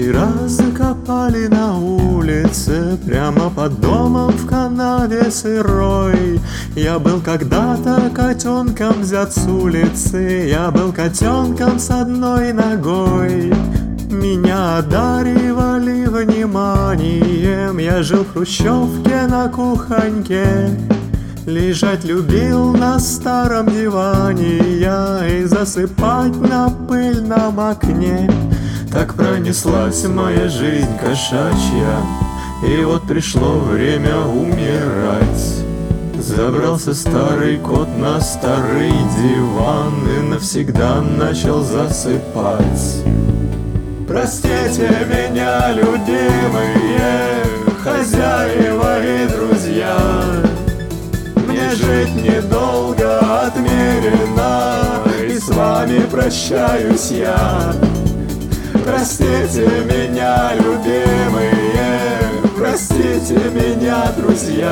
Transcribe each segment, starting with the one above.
3 раза закопали на улице, прямо под домом в канаве сырой. Я был когда-то котенком взят с улицы, я был котенком с одной ногой. Меня одаривали вниманием, я жил в хрущевке на кухоньке. Лежать любил на старом диване я и засыпать на пыльном окне. Так пронеслась моя жизнь кошачья, и вот пришло время умирать. Забрался старый кот на старый диван и навсегда начал засыпать. Простите меня, любимые хозяева и друзья, мне жить недолго отмерено, и с вами прощаюсь я. Простите меня, любимые, простите меня, друзья.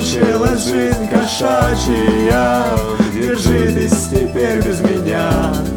Закончилась жизнь кошачья, держитесь теперь без меня.